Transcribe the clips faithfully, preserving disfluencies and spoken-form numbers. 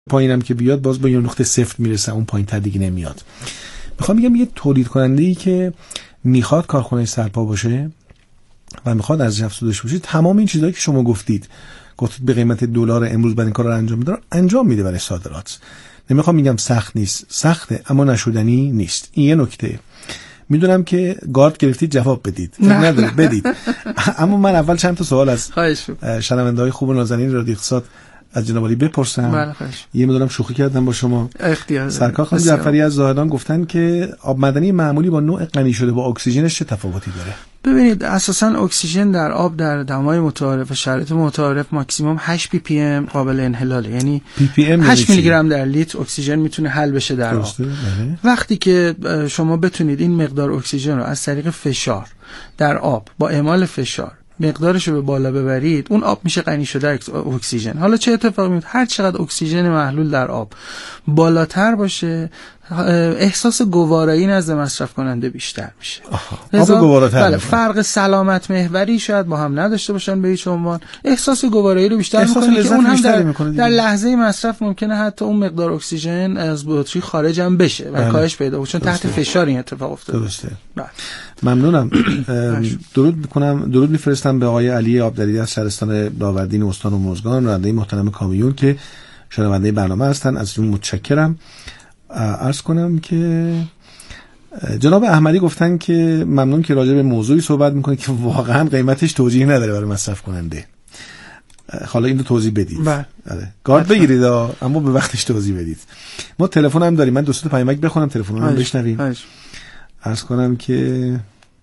پایینم که بیاد باز با یه نقطه صفر میرسه، اون پایین تر دیگه نمیاد. میخوام بگم یه تولید کننده‌ای که میخواد کارخونه سرپا باشه و میخواد ارزش افزوده باشه، تمام این چیزایی که شما گفتید گفتید به قیمت دلار امروز بعد این کارا رو انجام میده، انجام میده برای صادرات. نمیخوام میگم سخت نیست، سخته اما نشدنی نیست. این یه نکته. میدونم که گارد گرفتید جواب بدید، نداره بدید. اما من اول چند تا سوال از شنونده‌های خوب و نازنین رادیو اقتصاد از جناب علی بپرسم. بله یه مدارم شوخی کردم با شما. اختیار سرکار خانم جعفری از زاهدان گفتن که آب معدنی معمولی با نوع غنی شده با اکسیژنش چه تفاوتی داره؟ ببینید اساساً اکسیژن در آب در دمای متعارف و شرایط متعارف ماکسیمم هشت پی پی ام قابل انحلاله، یعنی پی پی ام هشت میلی گرم در لیتر اکسیژن میتونه حل بشه در آب. وقتی که شما بتونید این مقدار اکسیژن رو از طریق فشار در آب با اعمال فشار مقدارش رو به بالا ببرید، اون آب میشه غنی شده اکسیژن. حالا چه اتفاقی میفته؟ هر چقدر اکسیژن محلول در آب بالاتر باشه، احساس گوارایی نزد مصرف کننده بیشتر میشه. آب گواراتر. بله، فرق سلامت محوری شاید با هم نداشته باشن به هیچ عنوان، احساس گوارایی رو بیشتر میکنه که اون هم در, در لحظه مصرف ممکنه حتی اون مقدار اکسیژن از بطری خارج هم بشه و کاهش پیدا کنه، چون تحت فشار این اتفاق افتاده. درسته. ممنونم. درود میکنم، درود میفرستم به آقای علی آبدریدی از شهرستان داوردین استان هرمزگان، راننده محترم کامیون که شنونده برنامه هستن. از اون متشکرم. عرض کنم که جناب احمدی گفتن که ممنون که راجع به موضوعی صحبت میکنه که واقعا قیمتش توجیه نداره برای مصرف کننده. حالا این رو توضیح بدید. بله. گارد بگیرید اما به وقتش توضیح بدید. ما تلفن هم داریم، من دو سه تا پیامک بخونم تلفن رو بشنویم. عرض کنم که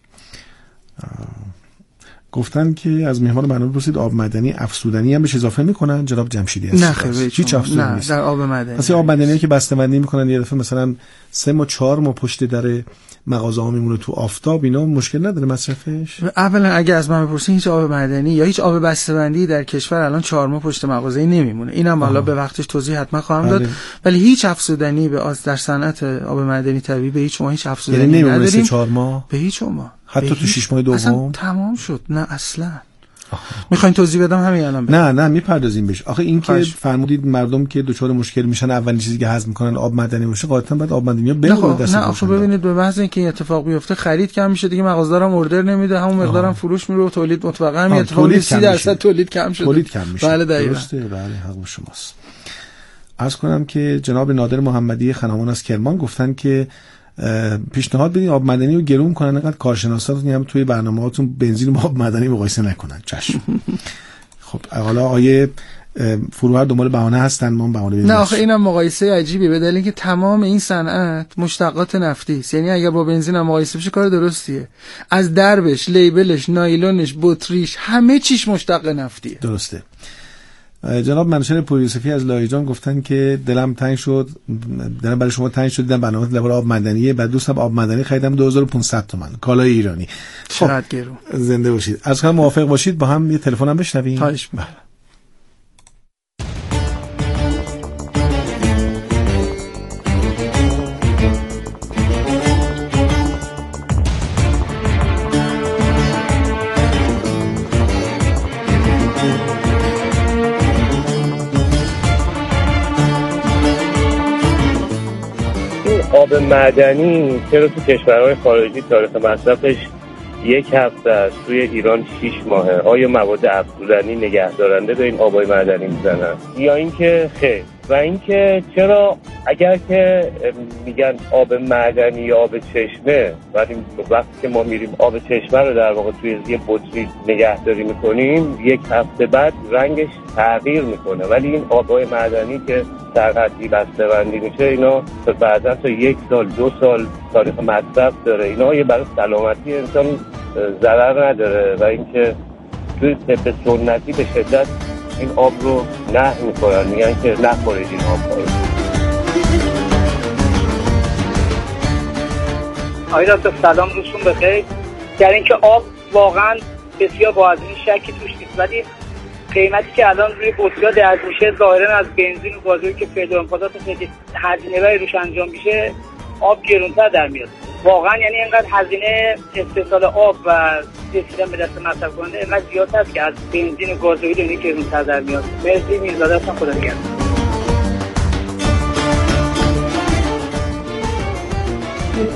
گفتن که از مهمان برنامه پرسید آب معدنی افزودنی هم بهش اضافه میکنن جناب جمشیدی هست؟ نه خیلی هیچ افزودنی نیست در آب معدنی. مثلا آب معدنی که بسته‌بندی میکنن یه دفعه مثلا سه ما چهار ما پشت در مغازه ها میمونه تو آفتاب، اینا مشکل نداره مصرفش؟ اولا اگه از من بپرسین هیچ آب معدنی یا هیچ آب بسته‌بندی در کشور الان چهار ماه پشت مغازه‌ای نمیمونه. اینم حالا به وقتش توضیح حتما خواهم داد. ولی هیچ افزودنی به از در صنعت آب معدنی طبیعی به هیچ ما هیچ افزودنی یعنی نداریم. چهار ماه به هیچ ما حتی تو شش ماه دوم اصلا تمام شد. نه اصلا. میخواین توضیح بدم همین الان بدم. نه نه میپردازیم بهش. آخه این که فرمودید مردم که دچار مشکل میشن اولین چیزی که هضم میکنن آب معدنی باشه، قاطعا بعد آب معدنی بمونه دست. نه آخه ببینید به محض اینکه این اتفاق بیفته خرید کم میشه دیگه، مغازه‌دارم اوردر نمیده، همون مقدارم فروش میره و تولید متوقع همین اتفاق سی درصد تولید کم شده. تولید کم میشه. بله دقیقاً. درسته. بله حق شماست. عرض کنم که جناب نادر محمدی خنامان از کرمان گفتن که پیشنهاد بدین آب معدنی رو گرون کنن، انقدر کارشناساتون هم توی برنامه‌هاتون بنزین و آب معدنی مقایسه نکنن. چشم. خب حالا آیه فروهر دنبال بهانه هستن، ما بهانه بدیم. نه آخه اینم مقایسه عجیبی، به دلیل اینکه تمام این صنعت مشتقات نفتی است. یعنی اگر با بنزین هم مقایسه بشه کار درستیه. از دربش، لیبلش، نایلونش، بطریش، همه چیش مشتق نفتیه. درسته. جناب منشر پور یوسفی از لایجان گفتن که دلم تنگ شد، دلم برای شما تنگ شد، دیدم برنامه درباره آب معدنیه، بعد دوستم آب معدنی خریدم دو هزار و پانصد تومان کالای ایرانی. چقدر گرون. زنده باشید. از هم موافق باشید با هم یه تلفن هم بشنویم. خواهش می‌کنم. آب معدنی چرا تو کشورهای خارجی تاریخ مصرفش یک هفته است، توی ایران شش ماهه؟ آیا مواد افزودنی نگهدارنده به این آبای معدنی میزنن یا اینکه خیر؟ و اینکه چرا اگر که میگن آب معدنی یا آب چشمه، ولی وقتی که ما میریم آب چشمه رو در واقع توی یه بطری نگهداری میکنیم یک هفته بعد رنگش تغییر میکنه، ولی این آبای معدنی که سرقتی بسته‌بندی میشه اینا بعدا تا یک سال دو سال تاریخ مصرف داره، اینا یه برای سلامتی انسان ضرر نداره. و اینکه توی طب سنتی به شدت این آب رو نه میکنن، میگن که نخورید این آب رو. آقای دکتر سلام، روزتون بخیر. در اینکه آب واقعا بسیار با از این شکی توش نیست، ولی قیمتی که الان روی بطری‌ها درج میشه ظاهرا از بنزین و گازوئیل که فعل و انفاضات خیلی هزینه‌ای روش انجام میشه آب گرونتر در میاد. واقعا یعنی اینقدر هزینه استحصال آب و رسیدن به دست مصرف کننده اینقدر زیاد هست که از بنزین و گازوئیل اینی گرونتر در میاد. مرسی میرزاده هستم، خدا نگهدار.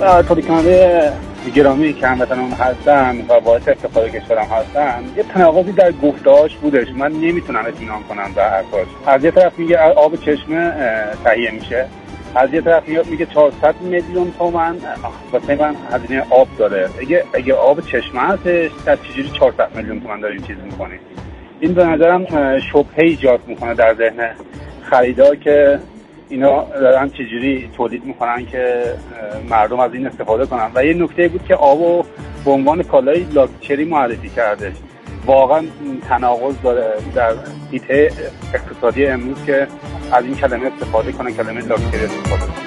تولید کننده گرامی که هموطنان هستن و باعث افتخار کشورم هستن، یه تناقضی در گفته‌هاش بودش. من نمیتونم اطمینان کنم به حرفاش. از یه طرف میگه آب چشمه تهیه میشه، از یه طرف میگه چهارصد میلیون تومان واسه من هزینه آب داره. اگه اگه آب چشمه هستش، در چجوری چهارصد میلیون تومان داره این چیز میکنه؟ این به نظرم شبهه ایجاد میکنه در ذهن خریدار که اینا دارن چجوری تولید میکنن که مردم از این استفاده کنن. و یه نکته بود که آبو به عنوان کالای لاکچری معرفی کردش. واقعا تناقض داره در حیطه اقتصادی امروز که از این کلمه استفاده کنن، کلمه لاکچری استفاده کنن.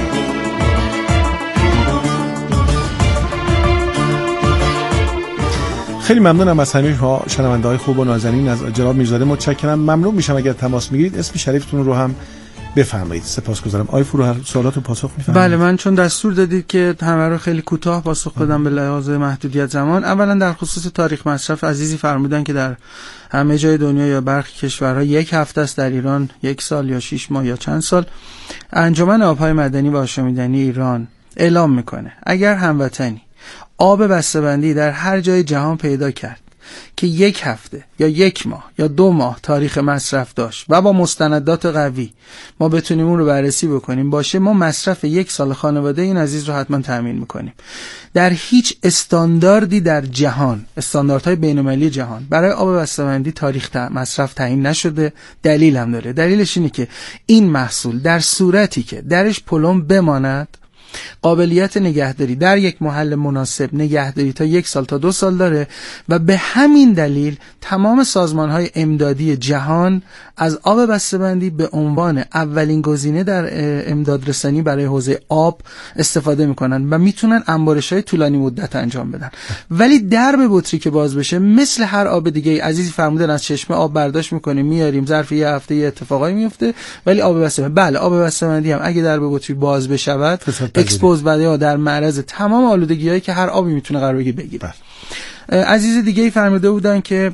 خیلی ممنونم از همه شما شنونده‌های خوب و نازنین. از جناب میرزاده متشکرم. ممنون میشم اگر تماس میگیرید اسم شریفتون رو هم بفرمایید. سپاسگزارم. آقای فروهر سوالات و پاسخ میفرمایید؟ بله، من چون دستور دادید که همه رو خیلی کوتاه پاسخ بدم به لحاظ محدودیت زمان، اولا در خصوص تاریخ مصرف عزیزی فرمودن که در همه جای دنیا یا برخی کشورها یک هفته است، در ایران یک سال یا شش ماه یا چند سال. انجمن آبهای معدنی و آشامیدنی ایران اعلام میکنه اگر هموطنی آب بسته‌بندی در هر جای جهان پیدا کرد که یک هفته یا یک ماه یا دو ماه تاریخ مصرف داشت و با مستندات قوی ما بتونیم اون رو بررسی بکنیم باشه، ما مصرف یک سال خانواده این عزیز رو حتما تامین میکنیم. در هیچ استانداردی در جهان، استانداردهای بین‌المللی جهان برای آب بسته‌بندی تاریخ مصرف تعیین نشده. دلیل هم داره. دلیلش اینه که این محصول در صورتی که درش پلم بماند، قابلیت نگهداری در یک محل مناسب نگهداری تا یک سال تا دو سال داره و به همین دلیل تمام سازمان‌های امدادی جهان از آب بسته‌بندی به عنوان اولین گزینه در امداد رسانی برای حوزه آب استفاده میکنن و میتونن انبارش‌های طولانی مدت انجام بدن. ولی درب بطری که باز بشه، مثل هر آب دیگه، عزیزی فرمودن از چشمه آب برداشت میکنیم میاریم، ظرف یه هفته یه اتفاقایی میفته. ولی آب بسته‌بندی، بله آب بسته‌بندی هم اگه درب بطری باز بشود، اکسپوز و یا در معرض تمام آلودگی‌هایی که هر آبی میتونه قرار بگیره. عزیز دیگه ای فرموده بودن که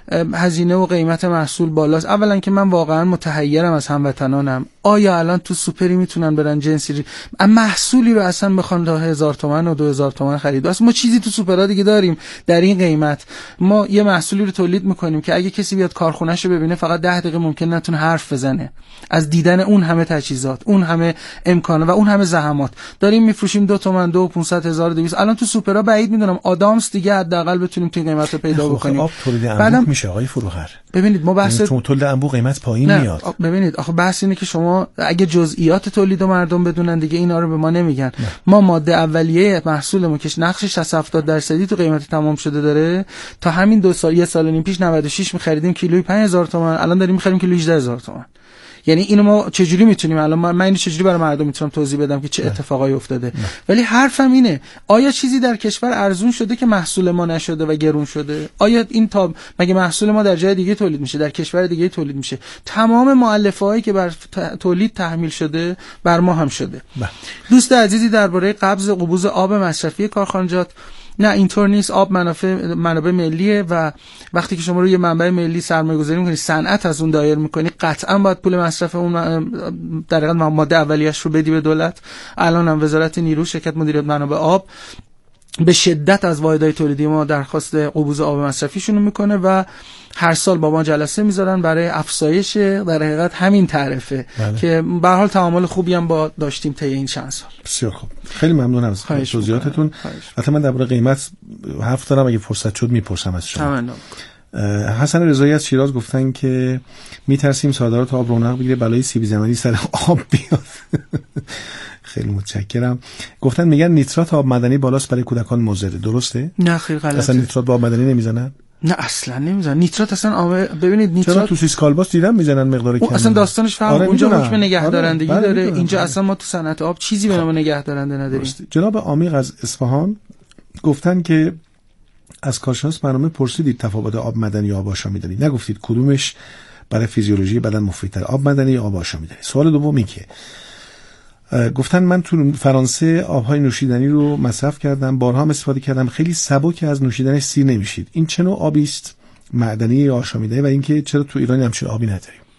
هزینه و قیمت محصول بالاست. اولا که من واقعا متحیرم از هموطنانم، آیا الان تو سوپری میتونن برن جنسی محصولی رو اصلا بخوان تا هزار تومان و دو هزار تومان خرید؟ اصلا ما چیزی تو سوپرها دیگه داریم در این قیمت؟ ما یه محصولی رو تولید میکنیم که اگه کسی بیاد کارخونه‌ش رو ببینه فقط ده دقیقه ممکن نتونه حرف بزنه از دیدن اون همه تجهیزات، اون همه امکانات و اون همه زحمات. داریم میفروشیم دو تومن، دو پانصد هزار و دویست. الان تو سوپرها بعید میدونم آدامس دیگه حداقل بتونیم تو قیمت رو پیدا بکنیم. آب تولید انبوه میشه آقای فروهر. ببینید ما بحث تولید انبوه قیمت پایین میاد. ببینید آخه بحث اینه که شما اگه جزئیات تولید رو مردم بدونن دیگه اینا رو به ما نمیگن. نه. ما ماده اولیه محصولمون که نقش شصت هفتاد درصدی تو قیمت تمام شده داره، تا همین دو سال یه سال و نیم پیش نود و شش می‌خریدیم کیلویی پنج هزار تومان، الان داریم می‌خریم کیلویی هجده هزار تومان. یعنی اینو ما چجوری میتونیم الان من اینو چجوری برای مردم میتونم توضیح بدم که چه اتفاقایی افتاده؟ نه. ولی حرفم اینه، آیا چیزی در کشور ارزون شده که محصول ما نشده و گرون شده؟ آیا این تا مگه محصول ما در جای دیگه تولید میشه، در کشور دیگه تولید میشه؟ تمام مؤلفه‌هایی که بر تولید تحمیل شده بر ما هم شده. نه. دوست عزیزی درباره قبض قبوز آب مصرفی کارخانجات، نه اینطور نیست. آب منافع منابع ملیه و وقتی که شما روی منبع ملی سرمایه‌گذاری می‌کنید، صنعت از اون دایر می‌کنی، قطعاً باید پول مصرف اون در حقیقت ماده اولیه‌اش رو بدی به دولت. الان هم وزارت نیرو، شرکت مدیریت منابع آب به شدت از واحدهای تولیدی ما درخواست قبوز آب مصرفیشون میکنه و هر سال با ما جلسه میذارن برای افزایش در حقیقت همین تعرفه. بله. که به هر حال تعامل خوبی هم با داشتیم طی این چند سال. بسیار خوب، خیلی ممنونم از توضیحاتتون. البته من درباره قیمت حرف دارم، اگه فرصت شد میپرسم از شما. تمام. حسن رضایی از شیراز گفتن که میترسیم صادرات آب رونق بگیره، بلای سیب زمینی سر آب بیاد. خیلی متشکرم. گفتن میگن نیترات آب معدنی بالاست برای کودکان مضر، درسته؟ نه خیر، غلطه. اصلا نیترات با آب معدنی نمیزنن؟ نه اصلا نمیزنن. نیترات اصلا آب، ببینید نیترات چرا تو سیس کالباس دیدم میزنن مقدار کمی. اصلا داستانش فرق. آره اونجا حکم نگهدارندگی آره داره، اینجا اصلا ما تو صنعت آب چیزی به نام نگهدارنده نداریم. جناب عمیق از اصفهان گفتن که از کارشناس برنامه پرسیدید تفاوت آب معدنی یا آب آشامیدنی، نگفتید کدومش برای فیزیولوژی بدن مفیدتر، آب معدنی یا آب آشامیدنی. سوال دومی که گفتن من تو فرانسه آبهای نوشیدنی رو مصرف کردم، بارها هم استفاده کردم، خیلی سبک از نوشیدنش سیر نمیشید. این چه نوع آبی است، معدنی یا آشامیدنی، و اینکه چرا تو ایران همچین آبی نداریم؟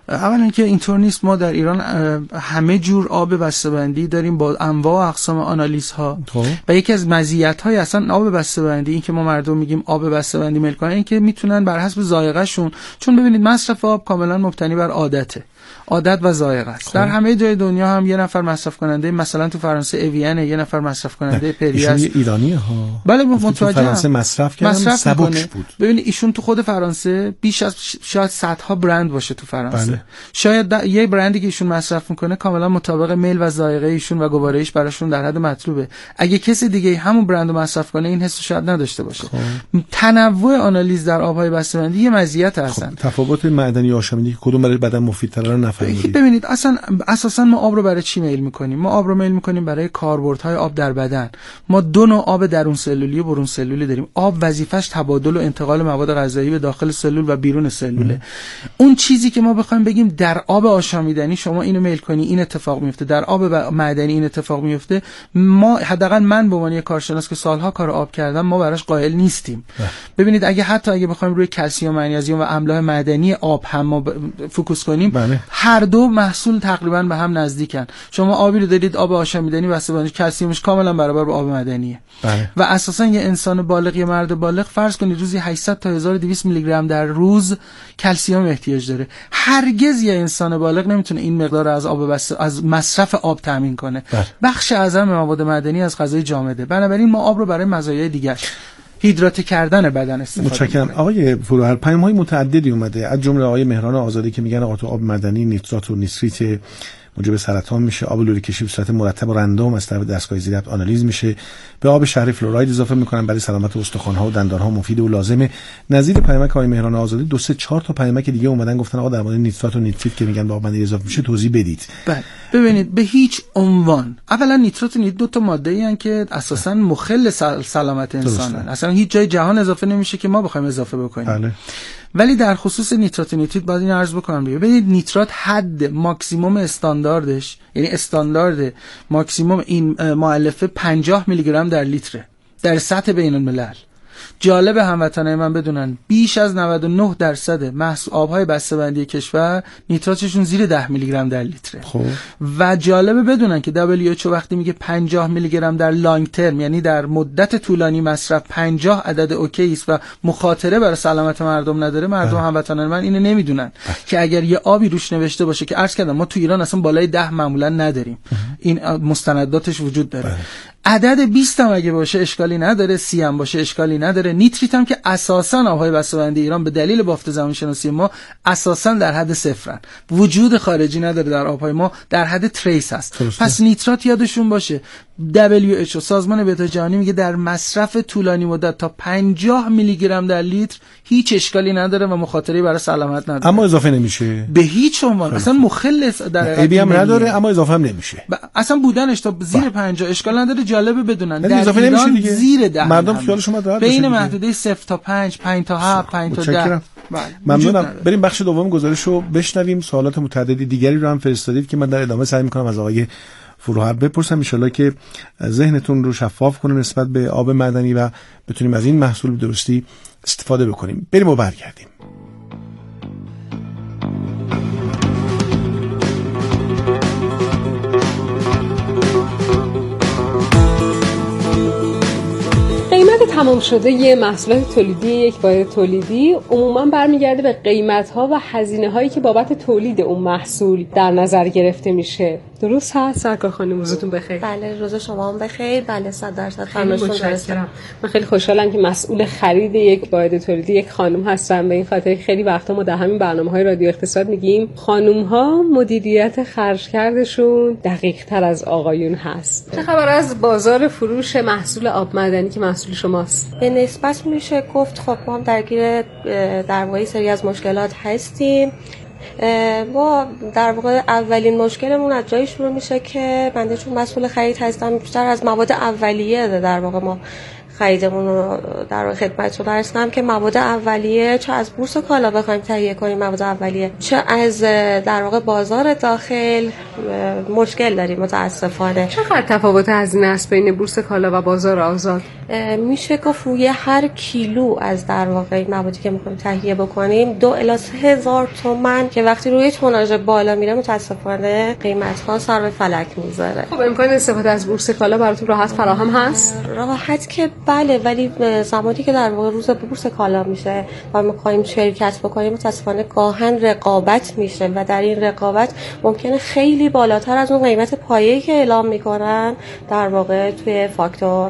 اولا که اینطور نیست. ما در ایران همه جور آب بسته‌بندی داریم با انواع و اقسام آنالیزها و یکی از مزیت‌های اصلا آب بسته‌بندی این که ما مردم میگیم آب بسته‌بندی میل کنن، این که میتونن بر حسب ذائقه شون، چون ببینید مصرف آب کاملا مبتنی بر عادته، عادت و ذائقه است. در همه جای دنیا هم یه نفر مصرف کننده، مثلا تو فرانسه اویانه، یه نفر مصرف کننده پری است. ایشون ایرانیه ها. بله متوجهم. فرانسه مصرف کردن سبک بود. ببینید ایشون تو خود فرانسه بیش از شاید صدها برند باشه تو فرانسه. بله. شاید یه برندی که ایشون مصرف میکنه کاملا مطابق میل و ذائقه ایشون و گوارش براشون در حد مطلوبه. اگه کسی دیگه همون برندو مصرف کنه این حسو شاید نداشته باشه. خب. تنوع آنالیز در آبهای بسته‌بندی یه مزیت هستن. خب. تفاوت معدنی آشامیدنی که کدوم برای بدن مفیدتره رو نفهمیدید. ببینید اصلا اساسا ما آب رو برای چی میل میکنیم؟ ما آب رو میل میکنیم برای کاربردهای آب در بدن. ما دو نوع آب درون سلولی و برون سلولی داریم. آب وظیفش تبادل و انتقال مواد غذایی به داخل سلول و بیرون سلوله. اون چیزی که ما بخوایم بگیم در آب آشامیدنی شما اینو میل کنی این اتفاق میفته، در آب معدنی این اتفاق میفته، ما حداقل من به عنوان یک کارشناس که سالها کار آب کردم ما براش قائل نیستیم. ببینید اگه حتی اگه بخوایم روی کلسیم، منیزیم و املاح معدنی آب هم ما ب... فوکوس کنیم، بله. هر دو محصول تقریبا به هم نزدیکن. شما آبی رو دارید آب آشامیدنی بسته‌بندی کلسیمش کاملا برابر با آب معدنیه. بله. و اساسا یه انسان بالغ، یه مرد بالغ فرض کنید روزی هشتصد تا هزار و دویست میلی گرم در روز کلسیم احتیاج داره. هرگز یه انسان بالغ نمیتونه این مقدار از آب بس... از مصرف آب تامین کنه. بله. بخش اعظم مواد معدنی از غذای جامده. بنابراین ما آب رو برای مزایای دیگه هیدرات کردن بدن استفاده متشکرم. آقای فروهر، پیام‌های متعددی اومده از جمله آقای مهران آزادی که میگن آقا تو آب معدنی نیترات و نیتریت موجب سرطان میشه، آب لوله کشی به صورت مرتب و رندوم از طرف دستگاه ضبط آنالیز میشه، به آب شهری فلوراید اضافه میکنن برای سلامت استخوان‌ها و دندان‌ها مفید و لازمه. نظیر پیامک آقای مهران آزادی دو سه چهار تا پیامک دیگه اومدن گفتن آقا در مورد نیترات و نیتریت که میگن به آب معدنی اضافه میشه توضیح بدید. بله ببینید به هیچ عنوان اولا نیترات و نیتریت دو تا ماده‌ای ان که اساساً مخل سلامت انسانن، اصلا هیچ جای جهان اضافه نمیشه که ما بخوایم اضافه بکنیم. بله. ولی در خصوص نیترات و نیتریت باید این عرض بکنم دیگه. ببینید نیترات حد ماکسیمم استانداردش، یعنی استاندارد ماکسیمم این مؤلفه پنجاه میلی گرم در لیتره در سطح بین الملل. جالب هموطنای من بدونن بیش از نود و نه درصد محصول آبهای بسته‌بندی کشور نیتراتشون زیر ده میلی گرم در لیتره. خب. و جالب بدونن که دبلیو اچ او وقتی میگه پنجاه میلی گرم در لانگ ترم، یعنی در مدت طولانی مصرف پنجاه عدد اوکی است و مخاطره برای سلامت مردم نداره، مردم هموطنان من اینو نمیدونن که اگر یه آبی روش نوشته باشه که عرض کردم ما تو ایران اصلا بالای ده معمولا نداریم، این مستنداتش وجود داره. بله. عدد بیست هم اگه باشه اشکالی نداره، سی هم باشه اشکالی نداره. نیتریت هم که اساساً آبهای بسته‌بندی ایران به دلیل بافت زمین شناسی ما اساساً در حد صفرن، وجود خارجی نداره در آبهای ما، در حد تریس هست. درسته. پس نیترات یادشون باشه دبلیو اچ او سازمان بهداشت جهانی میگه در مصرف طولانی مدت تا پنجاه میلی گرم در لیتر هیچ اشکالی نداره و مخاطری برای سلامت نداره، اما اضافه نمیشه به هیچ عنوان. اصلا مخل در ای بی هم نداره اما اضافه هم نمیشه. ب... اصلا بودنش تا زیر پنجاه اشکال نداره. جالبه بدونن در ایران زیر ده مردم خیالشون راحت بین محدوده صفر تا پنج، پنج تا هفت، پنج تا ده. ممنونم. بریم بخش دوم گزارش رو بشنویم. سوالات متعددی دیگری رو هم فرستادید که من در ادامه سعی می‌کنم از آقای فروهر بپرسم، ان شاءالله که ذهنتون رو شفاف کنه نسبت به آب معدنی و بتونیم از این محصول به درستی استفاده بکنیم. بریم و برگردیم. تمام شده یه محصولات تولیدی یک واحد تولیدی عموما برمیگرده به قیمت‌ها و هزینه‌هایی که بابت تولید اون محصول در نظر گرفته میشه. درست هست سرکار خانم؟ روزتون بخیر. بله روز شما هم بخیر. بله صد درصد فرمایشتون درسته. من خیلی خوشحالم که مسئول خرید یک واحد تولیدی یک خانم هستم، به این خاطر خیلی وقتا ما در همین برنامه‌های رادیو اقتصاد میگیم خانم‌ها مدیریت خرج‌کردشون دقیق‌تر از آقایون هست. چه خبر از بازار فروش محصول آب معدنی که محصول شماست؟ به نسبت میشه گفت خب ما هم درگیر در واقع سری از مشکلات هستیم. ما در واقع اولین مشکلمون از جایی شروع میشه که بنده چون مسئول خرید هستم بیشتر از مواد اولیه در واقع ما خریدمون رو در واقع خدمتتون عرض کنم که مواد اولیه چه از بورس کالا بخوایم تهیه کنیم مواد اولیه، چه از در واقع بازار داخل مشکل داریم متاسفانه. چقدر تفاوت هزینه است بین بورس کالا و بازار آزاد؟ میشه گفت روی هر کیلو از در واقع موادی که میخوایم تهیه بکنیم دو الی سه هزار تومان که وقتی روی توناژ بالا میره متاسفانه قیمت ها سر به فلک میذاره. خب امکان استفاده از بورس کالا براتون راحت فراهم هست؟ راحت که بله، ولی زمانی که در واقع روز بورس کالا میشه و میخوایم شرکت بکنیم متاسفانه گاهن رقابت میشه و در این رقابت ممکنه خیلی بالاتر از اون قیمت پایه‌ای که اعلام میکنن در واقع توی فاکتور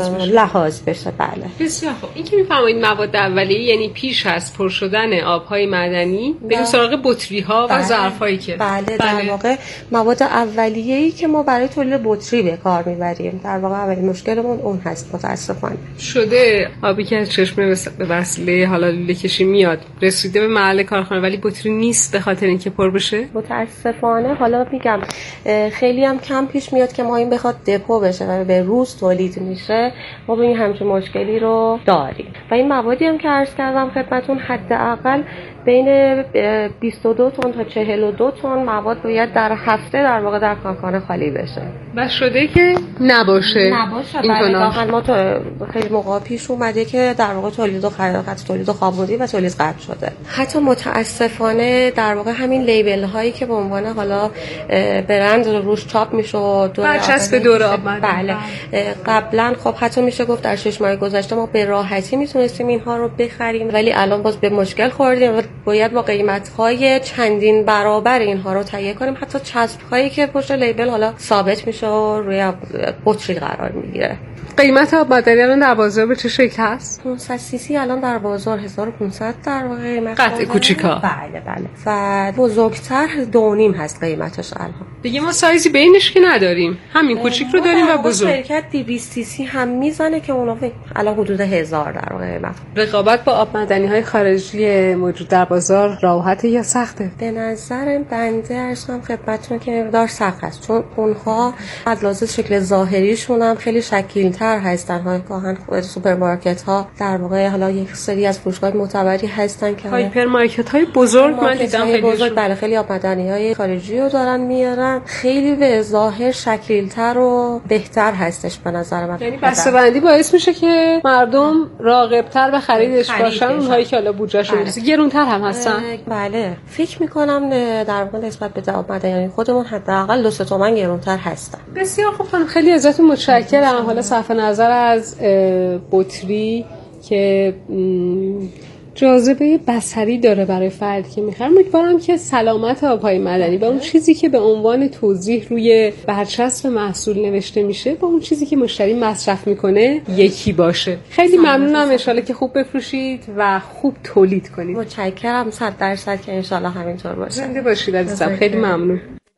لحاظ بشه. بله بسیار خوب. این که میفرمایید مواد اولیه یعنی پیش از پر شدن آبهای معدنی بریم سراغ بطری ها و ظرف هایی که بله, بله در واقع مواد اولیه‌ای که ما برای تولید بطری به کار میبریم در واقع اولین مشکلمون اون هست متاسفانه. شده آبی که از چشمه به وسیله حالا لوله کشی میاد رسیده به محل کارخانه ولی بطری نیست به خاطر اینکه پر بشه؟ متاسفانه حالا میگم خیلی هم کم پیش میاد که ما این بخواد دپو بشه و به روز تولید میشه. ما این همچین مشکلی رو داریم و این موادی هم که عرض کردم خدمتون حداقل بین بیست و دو تن تا چهل و دو تن مواد باید در هفته در واقع در کارخانه خالی بشه. و شده که نباشه نباشه بله واقعا ما تو خیلی موقع پیش اومده که در واقع تولید و خرید تولید و خوابوندی و تولید قطع شده. حتی متاسفانه در واقع همین لیبل هایی که به عنوان حالا برند روش چاپ میشه برچسب دور آب بله قبلا خب حتی میشه گفت در شش ماه گذشته ما به راحتی میتونستیم اینها رو بخریم ولی الان باز به مشکل خوردیم و باید با قیمت‌های چندین برابر اینها رو تهیه کنیم. حتی چسب‌هایی که پشت لیبل حالا ثابت میشه و روی بطری قرار میگیره. قیمت آب معدنی الان در بازار به چه شکل هست؟ پانصد سی سی الان در بازار هزار و پانصد در واقع قیمت قطع کوچیکا. بله بله. و بزرگتر دو نیم هست قیمتش الان. دیگه ما سایزی بینش که نداریم. همین کوچیک رو داریم و بزرگ. شرکت دویست سی سی هم میزنه که اونا الان حدود هزار در واقع قیمت. رقابت با آب معدنی‌های خارجی موجود در بازار راحته یا سخته؟ به نظر بنده ارزم خدمتتون که مقدار سخت است چون اونها از لحاظ شکل ظاهریشون هم خیلی شکیل‌تر هستن. ها گاهن سوپرمارکت‌ها در واقع حالا یک سری از فروشگاه معتبری هستن که هایپرمارکت‌های بزرگ من دیدم خیلی بزرگ برای خیلی آب معدنی‌های خارجی رو دارن میارن. خیلی به ظاهر شکیل‌تر و بهتر هستش به نظر من. یعنی بسته‌بندی باعث میشه که مردم راغب‌تر به خریدش باشن. اونهایی که حالا بودجه‌شون میرسه گرون‌تر هم هستن. بله فکر می‌کنم در واقع نسبت به آب معدنی خودمون حداقل دو سه تومن گرون‌تر هستن. بسیار خوب خانم خیلی ازتون متشکرم. حالا صرف نظر از بطری که جاذبه بصری داره برای فردی که میخوام امیدوارم که سلامت آبهای معدنی با اون چیزی که به عنوان توضیح روی برچسب محصول نوشته میشه با اون چیزی که مشتری مصرف میکنه یکی باشه. خیلی ممنونم. ان شاءالله که خوب بفروشید و خوب تولید کنید. متشکرم. صد درصد که ان شاءالله همینطور باشه. زنده باشید عزیزم. خیلی ممنون.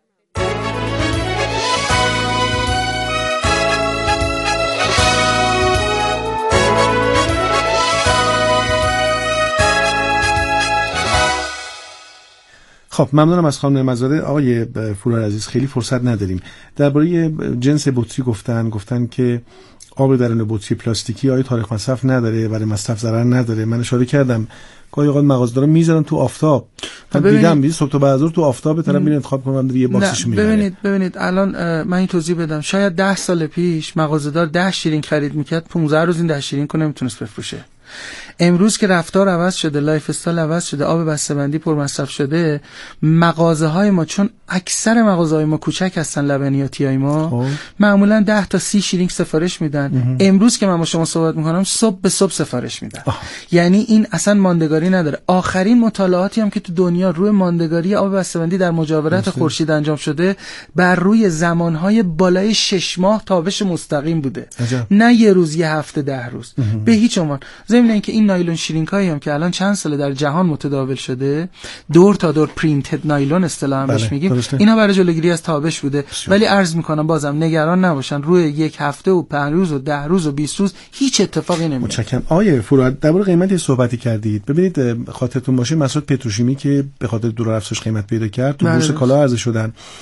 خب ممنونم از خانم نعمت‌زاده. آقای فولاد عزیز خیلی فرصت نداریم. درباره جنس بطری گفتن گفتن که آب درون بطری پلاستیکی آیا تاریخ مصرف نداره، برای مصرف ضرر نداره. من اشاره کردم گاهی اوقات مغازه‌دارا میذارن تو آفتاب. من دیدم می صبح تا بعد از ظهر تو آفتاب طرف میره انتخاب کنم یه باکسش میبره. ببینید ببینید الان من این توضیح بدم. شاید ده سال پیش مغازه‌دار ده شیرین خرید میکرد، پانزده روز این ده شیرین کنه نمیتونست بفروشه. امروز که رفتار عوض شده، لایف استایل عوض شده، آب بسته‌بندی پر مصرف شده، مغازه های ما چون اکثر مغازه های ما کوچک هستن، لبنیاتی های ما خوب. معمولا ده تا سی شیرینگ سفارش میدن. اه. امروز که من با شما صحبت میکنم صبح به صبح سفارش میدن. اه. یعنی این اصلا ماندگاری نداره. آخرین مطالعاتی هم که تو دنیا روی ماندگاری آب بسته‌بندی در مجاورت خورشید انجام شده بر روی زمانهای بالای شش ماه تابش مستقیم بوده. عجب. نه یه روز، یه هفته، ده روز. اه. به هیچ عنوان. ضمن اینکه این نایلون شیرینگ‌هایی هم که الان چند ساله در جهان متداول شده، دور تا دور پرینتد نایلون اصطلاحاً بهش میگیم، اینا برای جلوگیری از تابش بوده. ولی عرض میکنم بازم نگران نباشن، روی یک هفته و پنج روز و ده روز و بیست روز هیچ اتفاقی نمیفته. متشکرم. آیه فولاد درباره قیمتی صحبتی کردید. ببینید خاطرتون باشه محصولات پتروشیمی که به خاطر دلار افزایش قیمت پیدا کرد تو بورس کالا عرضه شدن.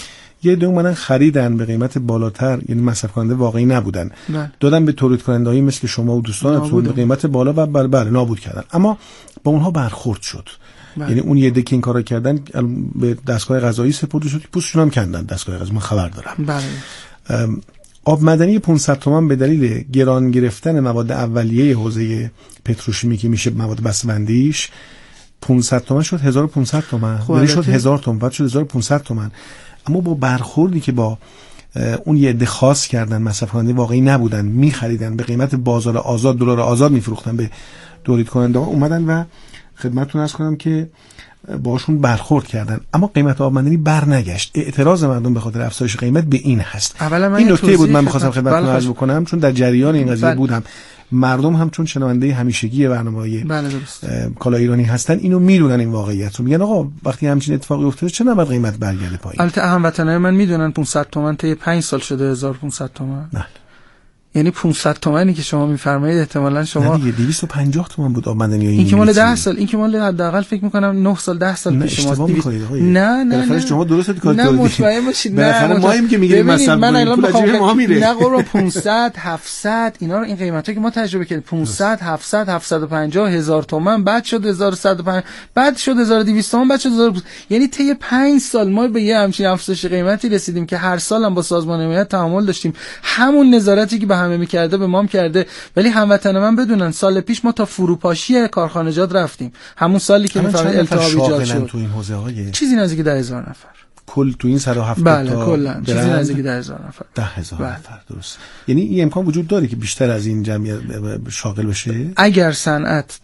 یه عده اومدن خریدن به قیمت بالاتر، یعنی مصرف کننده واقعی نبودن، نه. دادن به تولید کننده‌ای مثل شما و دوستانتون به قیمت بالا و بله بله نابود کردن. اما با اونها برخورد شد. بله. یعنی اون یه عده که این کارا کردن به دستگاه قضایی سپرده شد، پوستشون هم کندن دستگاه قضایی، من خبر دارم. بله. آب معدنی پانصد تومان به دلیل گران گرفتن مواد اولیه حوزه پتروشیمیکی میشه مواد بسته‌بندیش، پانصد تومان شد هزار و پانصد تومان، یعنی شد هزار تومان، بعد شد هزار و پانصد تومان. اما با برخوردی که با اون یه عده خاص کردن، مصرف کننده واقعی نبودن، میخریدن به قیمت بازار آزاد، دلار آزاد میفروختن به تولید کننده ها، اومدن و خدمتتون عرض کنم که باشون برخورد کردن، اما قیمت آب معدنی برنگشت. اعتراض مردم به خاطر افزایش قیمت به این هست. این نکته بود من می‌خواستم خدمتتون عرض بکنم، چون در جریان این قضیه بودم. مردم هم چون شنونده همیشگی برنامه‌های کالا ایرانی هستن، اینو میدونن، این واقعیت رو میگن آقا وقتی همچین اتفاقی افتاده چرا نباید قیمت برگرده پایین؟ البته هموطنای من میدونن پانصد تومان تا پنج سال شده هزار و پانصد تومان. نه. یعنی پانصد تومانی که شما میفرمایید احتمالاً شما نه دیگه دویست و پنجاه تومان بود آب معدنی. این که مال ده سال، این که مال حداقل فکر می‌کنم نه سال ده سال پیش شما دیویست... نه نه نه شما درست کار کردید. نه مطمئن باشید، نه مایم که میگیم مثلا من الان میخوام ما میره نه قرب پانصد هفتصد اینا رو، این قیمتا که ما تجربه کردیم پانصد هفتصد هفتصد و پنجاه هزار تومان، بعد شد هزار و صد و پنجاه، بعد شد هزار و دویست تومان، بعد شد هزار. یعنی طی پنج سال ما به یه همچین افزایش قیمتی رسیدیم که هر سال هم با سازمان حمایت تعامل داشتیم، همون نظارتی که به همه می‌کرده به ما کرده. ولی هموطن من بدونن سال پیش ما تا فروپاشی کارخانجات رفتیم، همون سالی که میفهمید التهاب ایجاد شد تو این حوزه های چیزی نزدیک ده هزار نفر کل تو این صد و هفتاد بله تا کلا چیزی نزدیک ده هزار نفر ده هزار بله. نفر درست. یعنی این امکان وجود داره که بیشتر از این جمعیت شاغل بشه اگر صنعت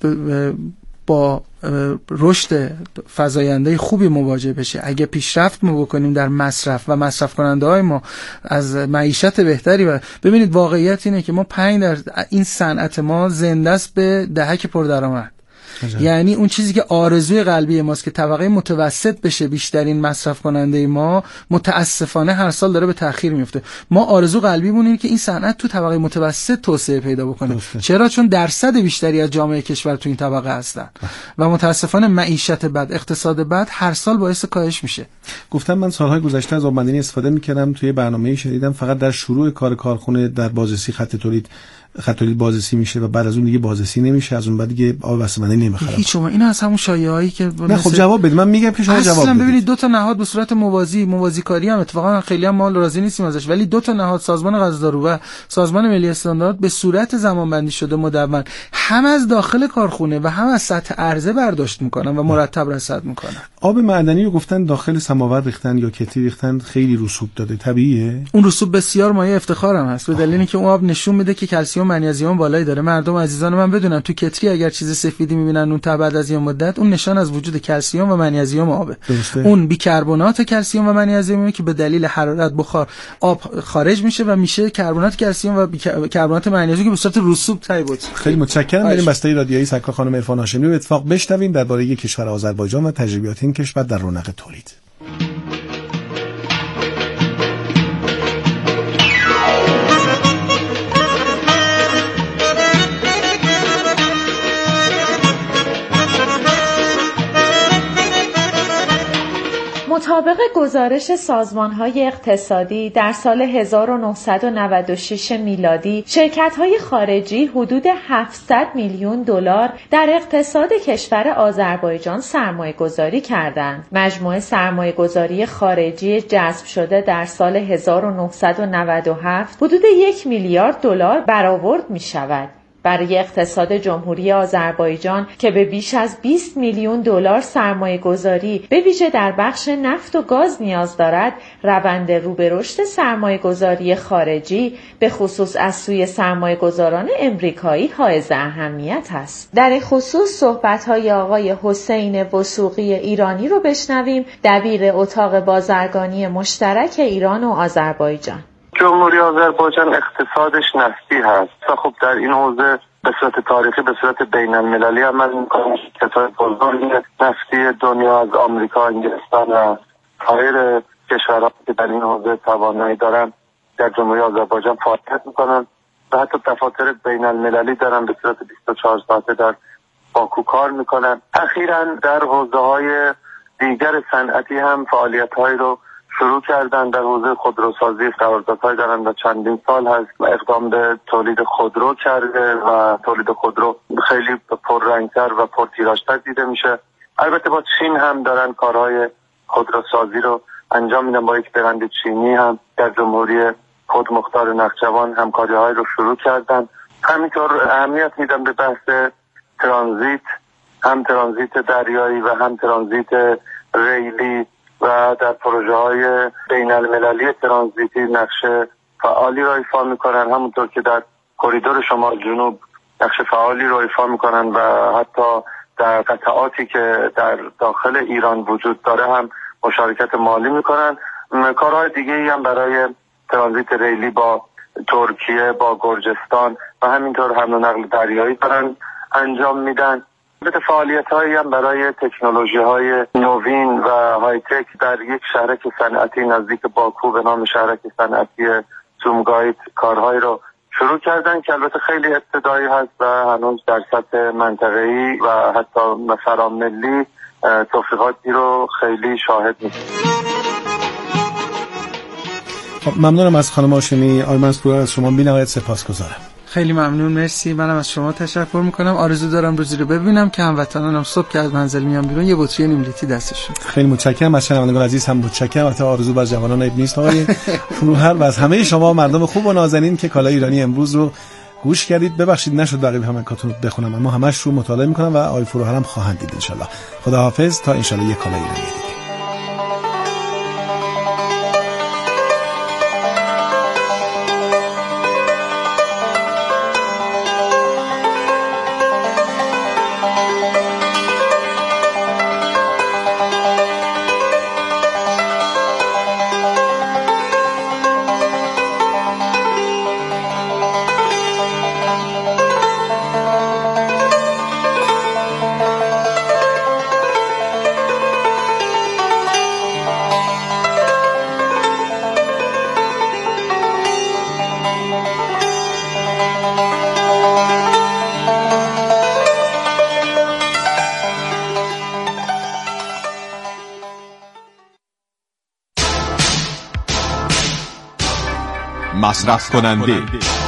با رشد فزاینده خوبی مواجه بشه، اگه پیشرفت ما بکنیم در مصرف و مصرف کننده های ما از معیشت بهتری. و ببینید واقعیت اینه که ما پنج در این صنعت ما زنده است به دهک پردرآمد. یعنی اون چیزی که آرزوی قلبی ماست که طبقه متوسط بشه بیشترین مصرف کننده ما، متاسفانه هر سال داره به تأخیر میفته. ما آرزو قلبیمون اینه که این صنعت تو طبقه متوسط توسعه پیدا بکنه. دسته. چرا؟ چون درصد بیشتری از جامعه کشور تو این طبقه هستن و متاسفانه معیشت بد، اقتصاد بد هر سال باعث کاهش میشه. گفتم من سالهای گذشته از آب معدنی استفاده میکردم، توی برنامه‌ای شنیدم فقط در شروع کار کارخونه در بازرسی خط تولید خط تولید بازرسی میشه و بعد از اون دیگه بازرسی نمیشه، از اون بعد دیگه آب بسته‌بندی نمیخرم. هیچ شما اینا از همون شایعه‌ای که نه خب جواب بده، من میگم که شما جواب بدید. اصلا ببینید دو تا نهاد به صورت موازی موازی کاری هم اتفاقا خیلی هم ما راضی نیستیم ازش، ولی دو تا نهاد سازمان غذادارو و سازمان ملی استاندارد به صورت زمانبندی شده مدون هم از داخل کارخونه و هم از سطح عرضه برداشت میکنن و مرتب رصد میکنن. آب معدنی رو گفتن داخل سماور ریختن یا کتری ریختن، خیلی رسوب داده، طبیعیه؟ اون رسوب بسیار مایه افتخارم هست به دلیل اینکه اون آب نشون میده که کلسیم و منیزیم بالایی داره. مردم عزیزان من بدونن تو کتری اگر چیز سفیدی میبینن اون تا بعد از یه مدت اون نشان از وجود کلسیم و منیزیم آبه. درسته. اون بیکربنات کلسیم و منیزیمی که به دلیل حرارت بخار آب خارج میشه و میشه کربنات کلسیم و کربنات منیزیم که به صورت رسوب تایید. خیلی متشکرم. بریم بسته رادیویی سرکار خانم عرفان هاشمی رو اتفاق بشنویم درباره کشور آذربایجان و تجربیات این کشور در رونق تولید. مطابق گزارش سازمان‌های اقتصادی در سال هزار و نهصد و نود و شش میلادی شرکت‌های خارجی حدود هفتصد میلیون دلار در اقتصاد کشور آذربایجان سرمایه‌گذاری کردند. مجموع سرمایه‌گذاری خارجی جذب شده در سال هزار و نهصد و نود و هفت حدود یک میلیارد دلار برآورد می‌شود. برای اقتصاد جمهوری آذربایجان که به بیش از بیست میلیون دلار سرمایه گذاری به ویژه در بخش نفت و گاز نیاز دارد، روند رو به رشد سرمایه گذاری خارجی به خصوص از سوی سرمایه گذاران امریکایی حائز اهمیت است. در این خصوص صحبت‌های آقای حسین وثوقی ایرانی رو بشنویم، دبیر اتاق بازرگانی مشترک ایران و آذربایجان. جمهوری آذربایجان اقتصادش نفتی هست و خب در این حوزه به صورت تاریخی به صورت بین المللی عمل می‌کنه. شرکت‌های بزرگ نفتی دنیا از آمریکا، انگلستان و سایر کشورها که در این حوزه توانایی دارن در جمهوری آذربایجان فعالیت می‌کنن و حتی دفاتر بین المللی دارن به صورت بیست و چهار ساعته در باکو کار می‌کنن. اخیراً در حوزه‌های دیگر صنعتی هم فعالیت‌هایی رو شروع کردن در حوزه خودروسازی قراردادهای دارن و چندین سال هست و اقدام به تولید خودرو کرده و تولید خودرو خیلی پررنگتر و پرتیراژتر دیده میشه. البته با چین هم دارن کارهای خودروسازی رو انجام میدن، با یک برند چینی هم در جمهوری خودمختار نخجوان همکاری‌های رو شروع کردن. همینطور اهمیت میدم به بحث ترانزیت، هم ترانزیت دریایی و هم ترانزیت ریلی و در پروژه های بین المللی ترانزیتی نقش فعالی را ایفا میکنن، همونطور که در کریدور شمال جنوب نقش فعالی را ایفا میکنن و حتی در قطعاتی که در داخل ایران وجود داره هم مشارکت مالی میکنن. کارهای دیگه هم برای ترانزیت ریلی با ترکیه، با گرجستان و همینطور حمل و نقل دریایی دارن انجام میدن. البته فعالیت‌هایی هم برای تکنولوژی‌های نوین و های تک در یک شهرک صنعتی نزدیک باکو به نام شهرک صنعتی سومگایت کارهایی رو شروع کردن که البته خیلی ابتدایی هست و هنوز در سطح منطقه‌ای و حتی فراملی توفیقاتی رو خیلی شاهد نیستیم. ممنونم از خانم هاشمی. آقای منصور از شما بی‌نهایت سپاسگزارم. خیلی ممنون، مرسی. منم از شما تشکر میکنم. آرزو دارم روزی رو ببینم که هموطنانم صبح که از منزل میان بیرون یه بطری نیم لیتری دستشون. خیلی متشکرم از شنوندگان عزیز، هم متشکرم. البته آرزو بر جوانان عیب نیست آقای فروهر و از همه شما مردم خوب و نازنین که کالای ایرانی امروز رو گوش کردید. ببخشید نشد بقیه هم کاتون بخونم، اما همش رو مطالعه میکنم و آقای فروهر هم خواهند دید ان شاء الله. خداحافظ تا ان شاء الله یک کالای ایرانی دیگه. مصرف کننده،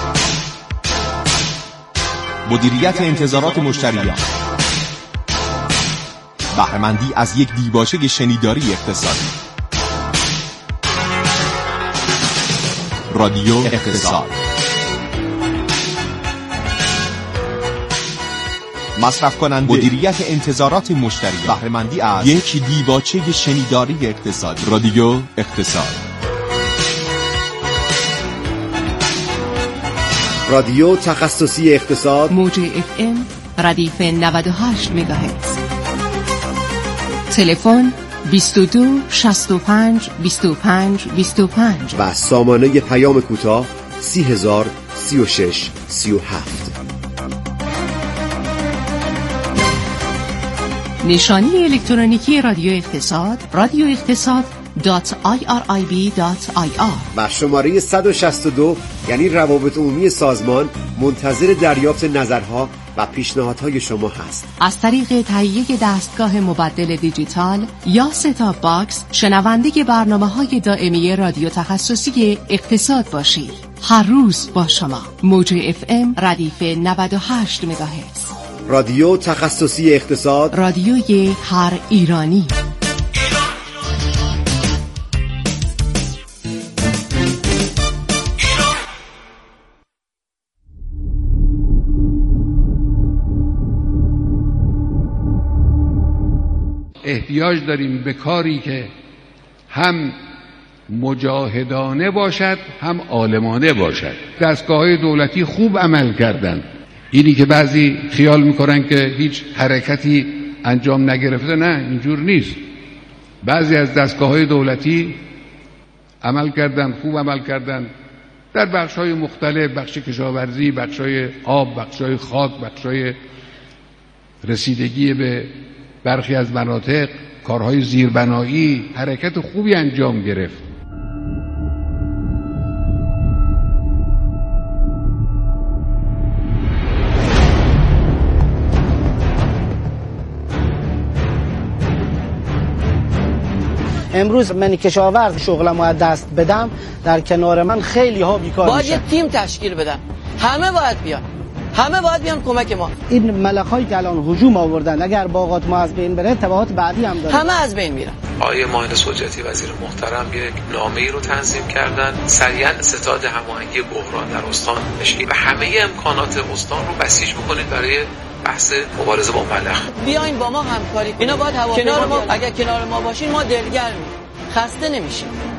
مدیریت انتظارات مشتریان، بهره‌مندی از یک دیباچه شنیداری اقتصادی. رادیو اقتصاد. مصرف کننده، مدیریت انتظارات مشتریان، بهره‌مندی از یک دیباچه شنیداری اقتصادی. رادیو اقتصاد. رادیو تخصصی اقتصاد، موج اف ام ردیف نود و هشت مگاهرتز. تلفن بیست و دو شصت و پنج بیست و پنج بیست و پنج و سامانه پیام کوتاه سی هزار سی و شش سی و هفت. نشانی الکترونیکی رادیو اقتصاد رادیو اقتصاد دات آی آر آی بی دات آی آر و شماره صد و شصت و دو یعنی روابط عمومی سازمان منتظر دریافت نظرها و پیشنهادهای شما هست. از طریق تهیه دستگاه مبدل دیجیتال یا ستاپ باکس شنونده برنامه‌های دائمی رادیو تخصصی اقتصاد باشید. هر روز با شما. موج اف ام ردیف نود و هشت مگاهرتز. رادیو تخصصی اقتصاد، رادیوی هر ایرانی. احتیاج داریم به کاری که هم مجاهدانه باشد هم عالمانه باشد. دستگاه‌های دولتی خوب عمل کردند. اینی که بعضی خیال میکنن که هیچ حرکتی انجام نگرفته، نه، اینجور نیست. بعضی از دستگاه‌های دولتی عمل کردن، خوب عمل کردن در بخش‌های مختلف، بخش کشاورزی، بخش‌های آب، بخش‌های خاک، بخش‌های رسیدگی به برخی از مناطق، کارهای زیربنایی، حرکت خوبی انجام گرفت. امروز من کشاورز شغلمو از دست بدم، در کنار من خیلی ها بیکار میشن. باید یه تیم تشکیل بدن، همه باید بیان، همه باید بیان کمک ما. این ملخایی که الان هجوم آوردن اگر باغات ما از بین بره تبعات بعدی هم داره، همه از بین میرن. آقای مهندس حجتی وزیر محترم یک نامه‌ای رو تنظیم کردن، سریعا ستاد هماهنگی بحران در استان بشید و همه امکانات استان رو بسیج بکنید برای بحث مبارزه با ملخ. بیاین با ما همکاری، اینا باید هواپیما کنار ما، اگر کنار ما باشین ما دلگرمیم، خسته نمیشیم.